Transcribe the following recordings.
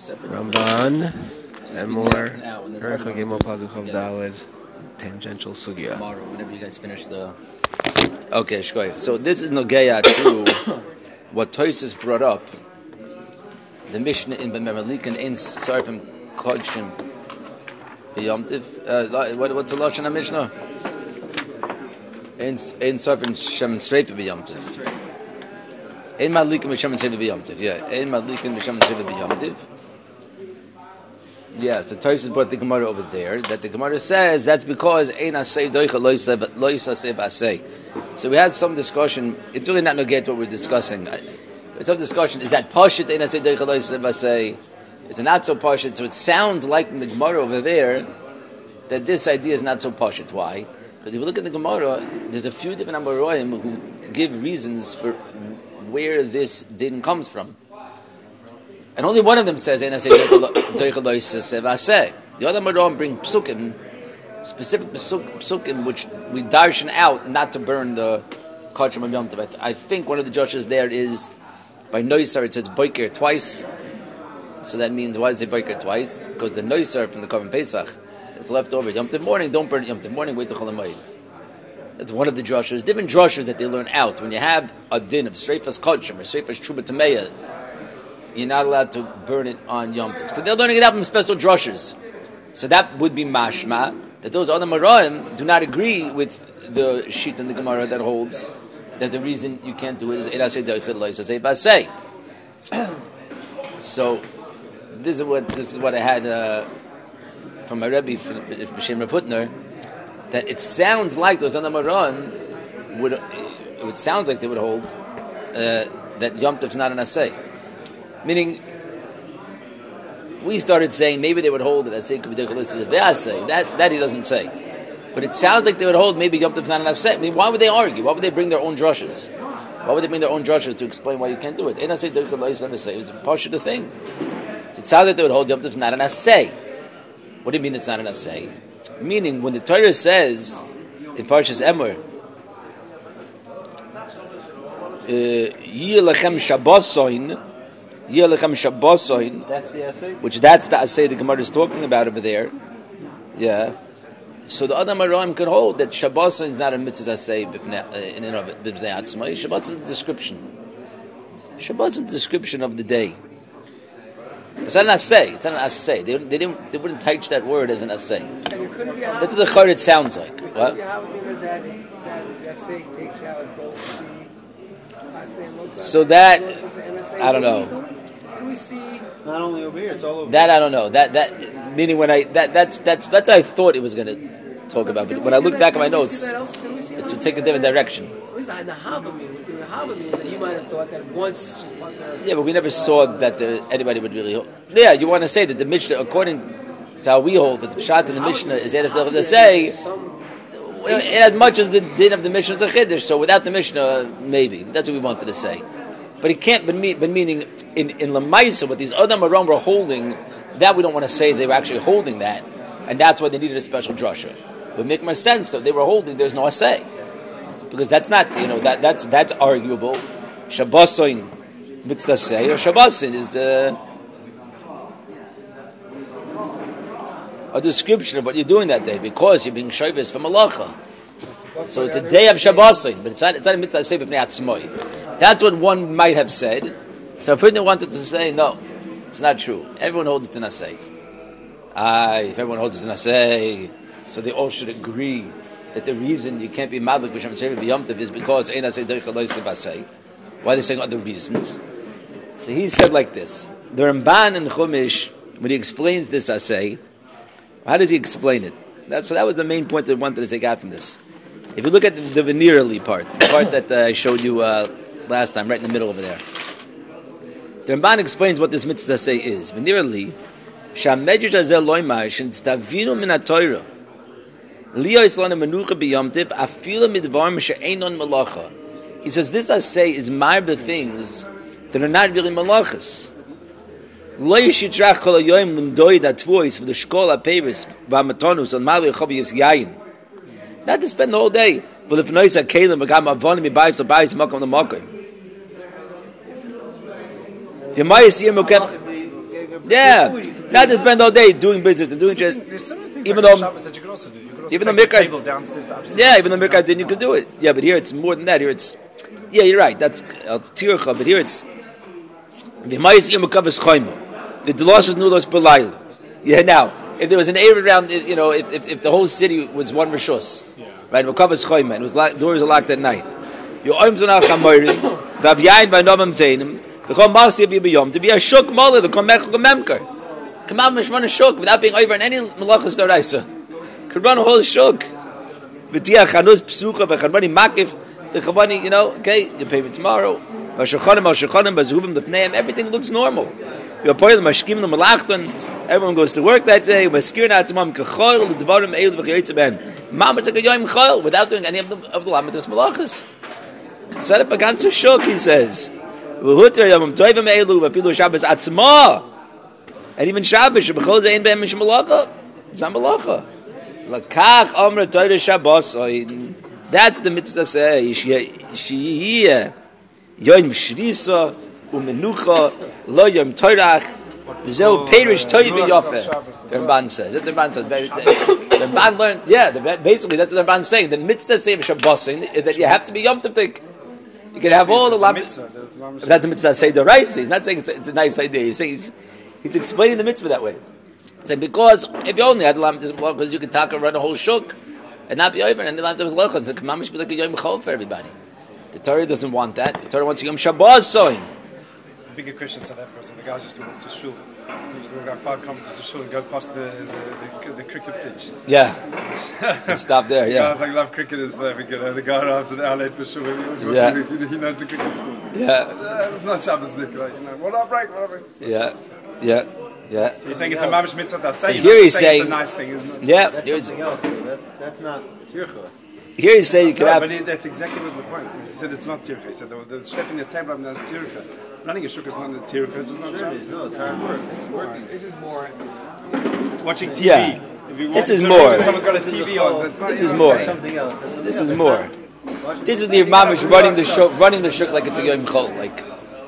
Ramban and more. Pericha Gimel Pasuk Chav Daled. Tangential sugya. Tomorrow, whenever you guys finish the. Okay, shkoy. So this is Nogeya to what Tosis brought up. The Mishnah in B'Memalik and Ein Sarfim Kodshim B'Yom Tiv. What's the lashon of Mishnah? Ein Sarfim Shem Streifa B'Yom Tiv. Ein Malikim B'Shem Streifa B'Yom Tiv. Yeah, Ein Malikim B'Shem Streifa B'Yom Tiv. Yeah, so Tosis brought the Gemara over there. That the Gemara says that's because Ein Asay Doicha Lo Yisaseh B'Asay. So we had some discussion. It's really not Nogeya what we're discussing. It's some discussion. Is that Pashit Ein Asay Doicha Lo Yisaseh B'Asay? Is it not so Pashit? So it sounds like in the Gemara over there that this idea is not so Pashit. Why? Because if you look at the Gemara, there's a few different Amoraim who give reasons for where this din comes from. And only one of them says, the other Maram bring psukim, specific psukim, which we darshan out not to burn the kachim of Yom Tov. I think one of the judges there is, by Noisar it says Boiker twice. So that means, why does it say Boiker twice? Because the Noisar from the Korban Pesach, that's left over, Yom Tov morning, don't burn it Yom Tov morning, wait till Chol HaMoed. That's one of the drushes. Different drushes that they learn out. When you have a din of Streifas Kachim or Streifas Truba Tameya, you're not allowed to burn it on Yom Tov. So they're learning it out from special drushes. So that would be mashma, that those other Maraim do not agree with the sheet in the Gemara that holds that the reason you can't do it is Eirasei Deichel Lo Yisaseh B'Asei. So this is what I had from my Rebbe, from B'Shem Rav Hutner, that it sounds like those other Maraim it sounds like they would hold that Yom Tov's not an Asei. Meaning, we started saying maybe they would hold it as say that he doesn't say, but it sounds like they would hold maybe Yom Tov's not an asay. I mean, why would they argue? Why would they bring their own drushes? Why would they bring their own drushes to explain why you can't do it? It's a Pashuta thing. So it sounds like they would hold Yom Tov's not an asay. What do you mean it's not an asay? Meaning, when the Torah says in Parshas Emor, Yilachem Shabbosoin. That's the assay? Which that's the assay the Gemara is talking about over there. Yeah. So the other Maraim could hold that Shabbat is not a mitzvah assay in and of it. Shabbat is a description. Shabbat is a description of the day. It's not an assay. It's not an assay. They wouldn't teach that word as an assay. That's what the Chayr it sounds like. What? So that I don't know. It's not only over here; it's all over. That I don't know. That meaning when that's what I thought it was going to talk about. But when I look back at my notes, it would take a different direction. At least in the Hava meeting, you might have thought that once. Yeah, but we never saw that anybody would really hold. Yeah, you want to say that the Mishnah, according to how we hold, that the Pshat in the Mishnah is to say. As much as the din of the Mishnah is a chiddush, so without the Mishnah, maybe that's what we wanted to say. But it can't. But meaning in Lamaisa, what these other Maram were holding, that we don't want to say they were actually holding that, and that's why they needed a special drasha. It would make more sense that they were holding. There's no assay, because that's not that's arguable. Shabbosin mitzvah say or Shabbosin is a description of what you're doing that day because you're being shavis from malacha. So it's a day of Shabbosin, but it's not a mitzvah say b'fnei atzmoi. That's what one might have said. So if one wanted to say no, it's not true. Everyone holds it in asay. If everyone holds it in asay, so they all should agree that the reason you can't be madlik b'shem tzeiv b'yom tov is because ein asay deichel lo yisaseh b'asay. Why are they saying other reasons? So he said like this: the Ramban in Chumash, when he explains this asay, how does he explain it? So that was the main point that I wanted to take out from this. If you look at the veneerly part, the part that I showed you last time, right in the middle over there, the Ramban explains what this mitzvah say is. Veneerly, shamedrash hazel loymar shenstavinu min haTorah liyo islana menucha b'yom tiv afilu midvar she'einon malacha. He says this say is marb the things that are not really malachas. Lo yishitrach kol hayoyim limdoi datvois for the shkol hapevis v'amatonus on mali chaviyus yayin. Not to spend the whole day. But if noise a kalim become avonim bibayis or bayis makom the makom. You might see him. Not to spend all day doing business and doing shit. Even though Shabbos that you could also do. You could also even the table downstairs to upstairs. Yeah, even the Mikra then you could do it. Yeah, but here it's more than that. Here it's you're right. That's tircha, but here it's the Delos is nulos belayla. Yeah, now if there was an area around, if the whole city was one rishus, right? Mekavas choyma, and doors are locked at night. Your arms are not chamorim. V'avyayin v'anomam teinim. V'chol masi b'yom to be a shuk mola the komech komemker. Come out and run a shuk without being over in any malachas d'oraisa. Could run a whole shuk. V'tiach chanus psucha v'chanmani makif. The chavani, okay, you pay me tomorrow. V'shachanim, v'zhuvim l'fneim. Everything looks normal. You're part of the mashkim the malachton. Everyone goes to work that day. V'skir na'atzmam k'choil l'dvarim eil v'chayitza ben. Mama took a yoyim choil without doing any of the lamitas malachas. Set up a ganze shuk, he says. V'huter yomim toivim eilu v'afilu Shabbos atzma. And even Shabbos, shebechol zein be'em mish malacha. It's not malacha. Lakach omra toira Shabbos. That's the mitzvah say. Shiyeh yoyim shrisa u'menucha lo yom toirach. V'zeu perish toivi yofe. The Ramban says. That's the Ramban says. The Ramban learned. Basically that's what the Ramban is saying. The mitzvah say of Shabbos is that you have to be yom tovdik. You can have all the mitzvah. That's a mitzvah say the rice. He's not saying it's a nice idea. He's saying he's explaining the mitzvah that way. He's saying because if you only had the lamitas because you could talk and run a whole shuk and not be over and the lamitas lochas, the commandment should be like a yom chol for everybody. The Torah doesn't want that. The Torah wants yom Shabbos sewing. The bigger question to that person, the guys used to walk to shul. He used to walk out 5 kilometers to shul and go past the cricket pitch. Yeah. And stop there, yeah. Guys love cricket is there because the guy arrives an hour late for shul. He knows the cricket school. Yeah. It's not Shabbos Nick, what I break. Yeah. You're saying it's a mamish mitzvah that's saying. Here he's saying it's a nice thing, isn't it? Yeah. That's something else. That's not tircha. Here he's saying you can have. But that's exactly what's the point. He said it's not tircha. He said the schlepping the table is tircha. Running a shuk is not a tircha. It's not Shabbos. No, it's hard work. It's working. This is more. Watching TV. Yeah. This is more. Someone's got a TV on. This is more. That's something else. This is more. This is the mamish running the shuk like it's a yom chol, like.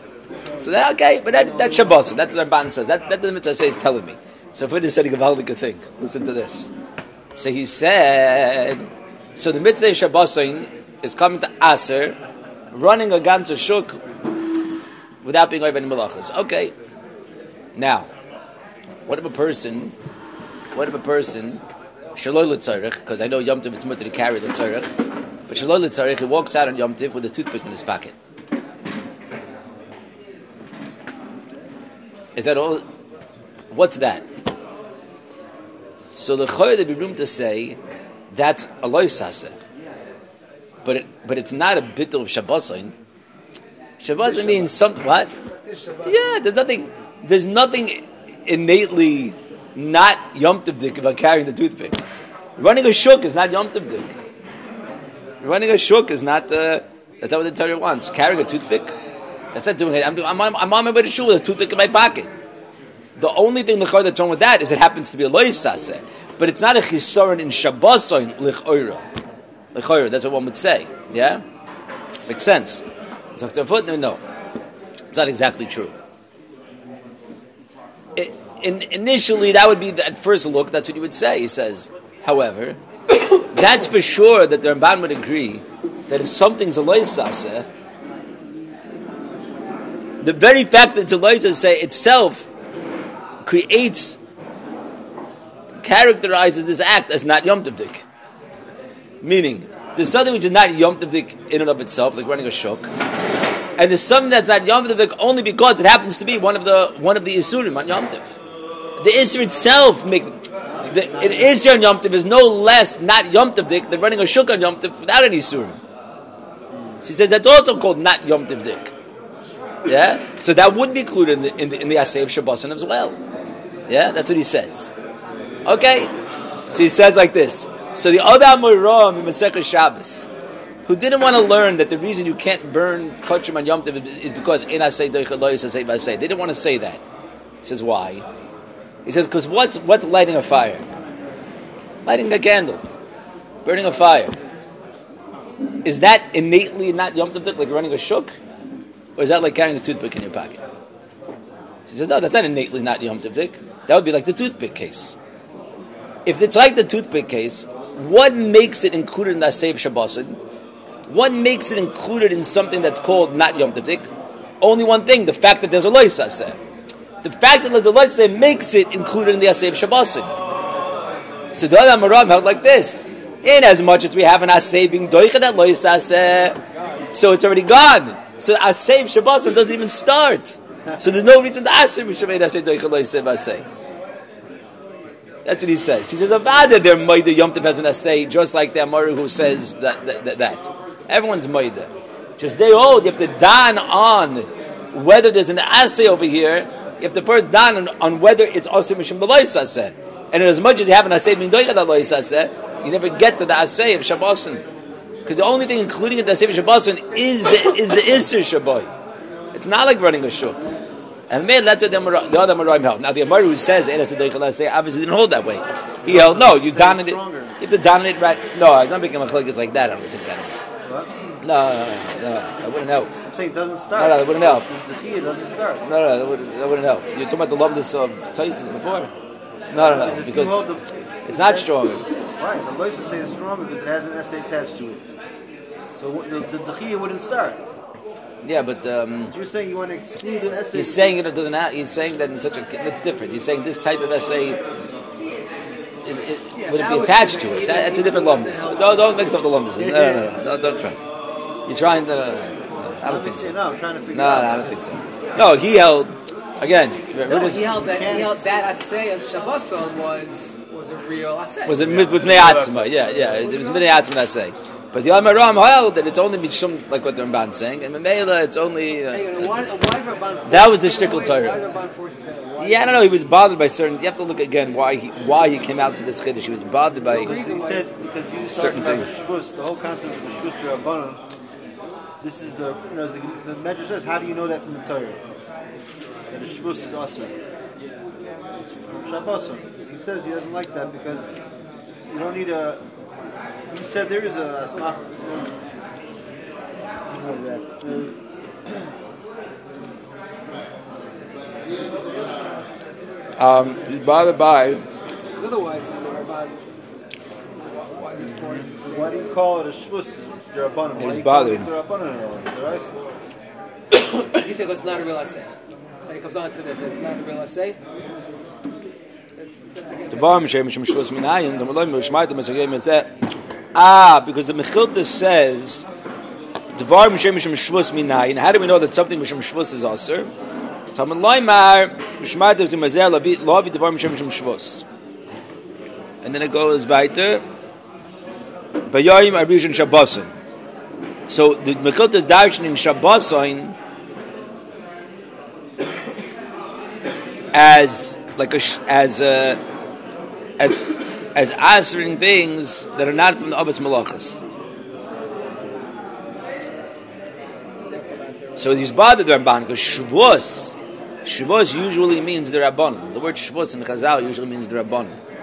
So that okay, but that's Shabbos. That's what the Ramban says. That's the mitzvah say is telling me. So if we're just saying a valid thing, listen to this. So he said, so the mitzvah of Shabbos is coming to Aser, running a ganze shuk without being over any malachas. Okay. Now, what if a person shaloi l'tzarech, because I know Yom Tov it's mutter to carry l'tzarech, but shaloi l'tzarech, he walks out on Yom Tov with a toothpick in his pocket. Is that all? What's that? So the choy there'd be room to say that's a loisase, but it's not a bit of Shabbosin. Shabbosin means something. What? Yeah, there's nothing innately not Yom Tovdik about carrying the toothpick. Running a shuk is not Yom Tovdik. Running a shuk is not. That's not what the Torah wants. Carrying a toothpick. That's not doing it. I'm on my way to shul with a toothpick in my pocket. The only thing the that's wrong with that is it happens to be a loisase, but it's not a chisaron in Shabbosin lichoira. Lichoira, that's what one would say. Yeah, makes sense. So no, it's not exactly true. Initially, that would be at first look. That's what you would say. He says, however, that's for sure that the Ramban would agree that if something's a loisase, the very fact that it's a loisase itself characterizes this act as not Yom Tovdik. Meaning, there's something which is not Yom Tovdik in and of itself, like running a shuk, and there's something that's not Yom Tovdik only because it happens to be one of the Isurim on Yom Tov. The Isur itself makes it. An Isur on Yom Tov is no less not Yom Tovdik than running a shuk on Yom Tov without any Isurim. So he says that's also called not Yom Tovdik. Yeah, so that would be included in the Asay of Shabbosin as well. Yeah, that's what he says. Okay, so he says like this. So the Adam Moiram in Masechah Shabbos, who didn't want to learn that the reason you can't burn kachim on Yom Tov is because in Asay Deichel Lo Yisasei V'Asay. They didn't want to say that. He says why? He says because what's lighting a fire? Lighting a candle, burning a fire. Is that innately not Yom Tov like running a shuk? Or is that like carrying a toothpick in your pocket? So he says, no, that's not innately not Yom Tivdik. That would be like the toothpick case. If it's like the toothpick case, what makes it included in that Aseh Shabbosin? What makes it included in something that's called not Yom Tivdik? Only one thing, the fact that there's a Lois Aseh. The fact that there's a Lois Aseh makes it included in the Aseh Shabbosin. So the other Maram held like this. In as much as we have an Aseh being Doicha that Lois Aseh, so it's already gone. So the Aseh Shabbosin doesn't even start. So there's no reason to ask him. That's what he says. He says, Avada, they're Maida Yom Tov has an Aseh, just like the Amaru who says that. Everyone's Maida. Just they hold, you have to dan on whether there's an Aseh over here, you have to first dan on whether it's Aseh Mishim L'Lois Aseh. And as much as you have an Aseh Min Doicha L'Lois Aseh, you never get to the Aseh of Shabbosin. Because the only thing including in the Aseh of Shabbosin is the Isser Shabbai. It's not like running a shul. And made let the other Marim held. Now the Amar who says obviously didn't hold that way. He held no. You dominate it. You have to dominate right. No, it's not making a chalakis like that. I don't think that. What? No, that wouldn't help. I'm saying it doesn't start. No, that wouldn't help. The Zakiya doesn't start. No, that wouldn't help. You're talking about the loveness of Taisis before. No, because it's not strong. Right, the Lois say it's stronger because it has an essay attached to it. So the Zakiya wouldn't start. Yeah, but So you're saying you want to exclude the essay? he's saying it doesn't. He's saying that in such a. It's different. He's saying this type of essay would it be attached to it? That's a different lumnus. Don't mix up the lumnuses. No, don't try. You're trying to. I don't think so. No, I'm trying to figure No, out. I don't think so. No, he held again. No, he held that Aseh of Shabboson was a real Aseh. Was it with Ne'atzma? Yeah. It was Ne'atzma Aseh. But the Amaram held that it's only Mishum, like what the Ramban saying, and Memela it's only. Why is Ramban That was the shtickle Torah. Why is Ramban forced to say that? Yeah, I don't know. He was bothered by certain. You have to look again why he came out to this chiddush. He was bothered by. He said because he was certain talking about things. the shvus, the whole concept of the shvus Rabbanon. This is the Medrash says. How do you know that from the Torah? That the shvus is awesome. It's from Shabboson. He says he doesn't like that because you don't need a. You said there is a smach. He's bothered by. Because otherwise, Ramban, why is he forced to say Why do you call it a shvus? Rabbanon. Why He's do you call bothered. it Rabbanon at all? He said it's not a real Aseh. When it comes on to this, it's not a real Aseh. Because the Mechilta says, Dvar Mishum Mishum Shvus Minayin. How do we know that something Mishum Shvus is aser? Talmud Loimar Mishmar Dev Zimazel Lavi Dvar Mishum Mishum Shvus. And then it goes weiter. Bayoyim Arishan Shabbosin. So the Mechilta is darshaning Shabbosin as like as answering things that are not from the Abbas Malachas. So he's bothered the Ramban because Shavuos usually means the Rabban. The word Shavuos in Chazal usually means the Rabban.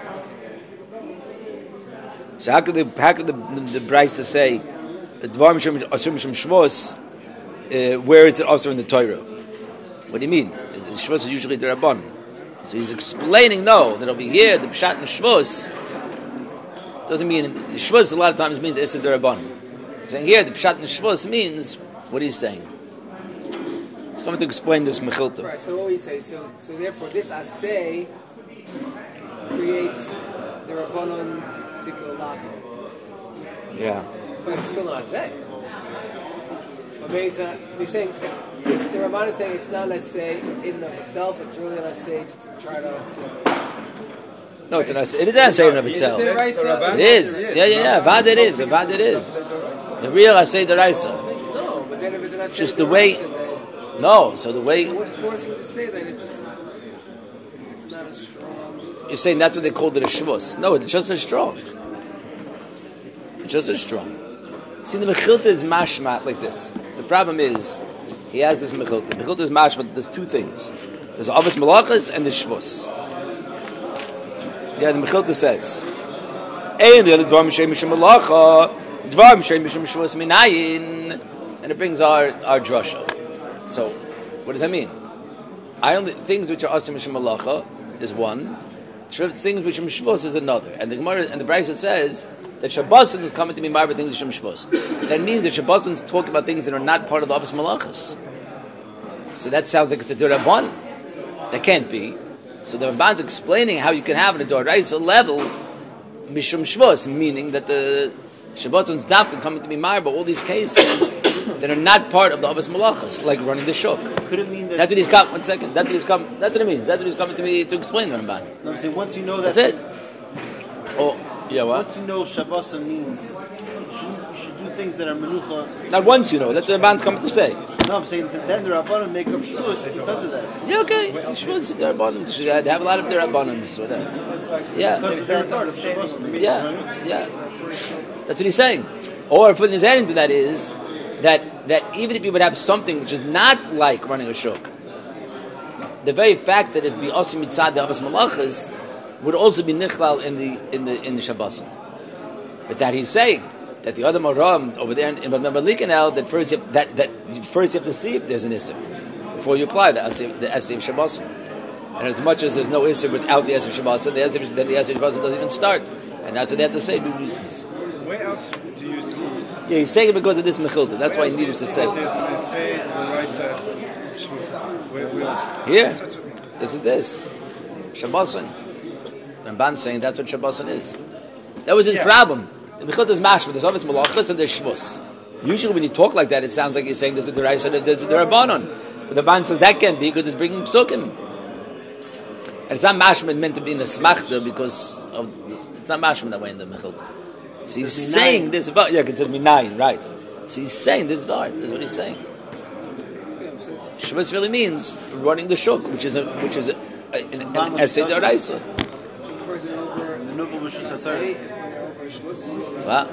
So how could the Brisa say Dvar Mishum Shavuos? Where is it also in the Torah? What do you mean? Shavuos is usually the Rabban. So he's explaining that over here the Pshat and Shavuos doesn't mean Shavuos a lot of times means Esed Rabban. Saying here the Pshat and Shavuos means what he's saying. He's coming to explain this Mechilta. Right. So what we say. So therefore, this Aseh creates the Rabbanon Tikul Latin. Yeah. But it's still not Aseh. But maybe it's not. You're saying the Ramban is saying it's not an Aseh in and of itself. It's really an Aseh just to try to. No, it's an Aseh. It is an Aseh in and of itself. Is it right? It is. Yeah. Avad it is. It's a real Aseh Deraisa. No, but then if it's an Aseh Just the way. No, so the way. So what's forcing you to say that it's not as strong? You're saying that's what they called it a Shavuos. No, it's just as strong. It's just as strong. See, the Mechilta is mashmat like this. The problem is, he has this Mechilta. The Mechilta is mashmat, there's two things. There's Avos Malachas and the Shavuos. Yeah, the Mechilta says, and it brings our drasha. So, what does that mean? things which are asim mishum malacha is one. Things which are mishvos is another. And the Gemara and the Brayso says that Shabbosin is coming to be married things which are mishvos. That means that Shabbosin is talking about things that are not part of the office malachas. So that sounds like it's a D'Rabbanan. That can't be. So the Ramban's explaining how you can have on a D'Oraisa level mishum shvos, meaning that the Shabbosin's dafka coming to be married, but all these cases that are not part of the office malachas, like running the shuk. Could it mean that? That's what he's coming. 1 second. That's what he's coming. That's what it means. That's what he's coming to me to explain the Ramban. No, I'm saying once you know that. That's it. Oh, yeah. What? Once you know Shabbosin means, you should do things that are menucha. Not once you know. That's what the Ramban's coming to say. No, I'm saying that then the Rabbanan make up Shavuos because of that. Yeah, okay. Shavuos, the Rabbanan should have a lot of their Rabbanans. Yeah. Because they're part of Shabbosin. Yeah. That's what he's saying. Or putting his head into that is that even if you would have something which is not like running a shuk, the very fact that it be also mitzad the avos malachas would also be nichlal in the Shabbosin. But that he's saying that the other Moram over there in Malikanel that first you have to see if there's an issur before you apply the essay of Shabbosin. And as much as there's no issur without the essay of Shabbosin, then the essay of Shabbosin doesn't even start. And that's what they have to say. Two reasons. Where else do you see? Yeah, he's saying it because of this mechilta. That's why he needed to say it. Here, this is this Shabbosin. Ramban saying that's what Shabbosin is. That was his problem. The mechilta is mashma. There's obvious malachas and there's shvus. Usually, when you talk like that, it sounds like you're saying there's a deraisa and there's a derabanan. But the Ramban says that can't be because it's bringing psukim. And it's not mashma meant to be in a smachta because it's not mashma that way in the mechilta. So he's saying this about it says minayin, right? So he's saying this about. This is what he's saying. Shvus really means running the shuk, which is an essay deraisa. What?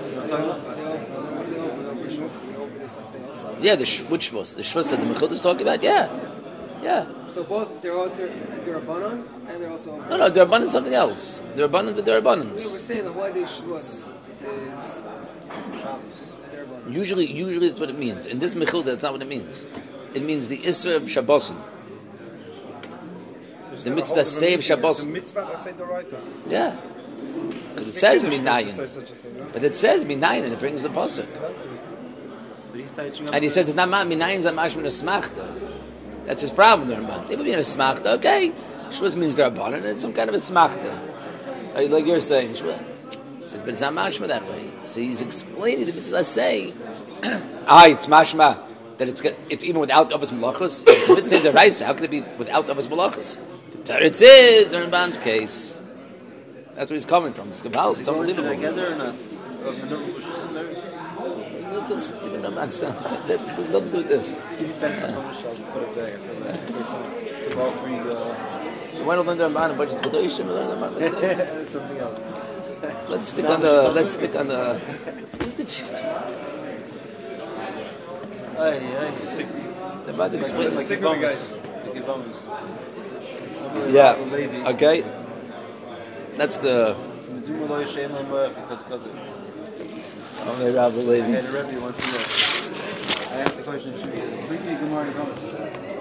Yeah, which shvus? The shvus that the mechilta is talking about? Yeah. So both they're also D'Rabbanan and they're also No, D'Rabbanan is something else. D'Rabbanan to D'Rabbanans. We're saying the holiday shvus is Shabbos. Usually that's what it means. In this mechilta, that's not what it means. It means the issur of Shabbosin. The mitzvah say of Shabbosin. The mitzvah that say the right now. Yeah. Because it says minayin. But it says minayin and it brings the pasuk. And he says it's not minayin, it's not mashman smachta. That's his problem, the Ramban. It would be in a smachta, okay. Shvus means D'Rabbanan and it's some kind of a smachta. Like you're saying, Shvus. He says, but it's not mashma that way. So he's explaining the mitzvah say, it's mashma that it's even without avos malachos. If it's a mitzvah deraisa, how can it be without avos malachos? The teretz is the Ramban's case. That's where he's coming from. It's Kabbalah. It's unbelievable. Together or not? That's nothing to do with this. So why don't we learn the Ramban and bunch of Kedoshim? Something else. Let's stick on the. The Ramban's explaining like yeah. Okay. That's the. Only Rabbi Levi. I asked the question, should we completely Gemara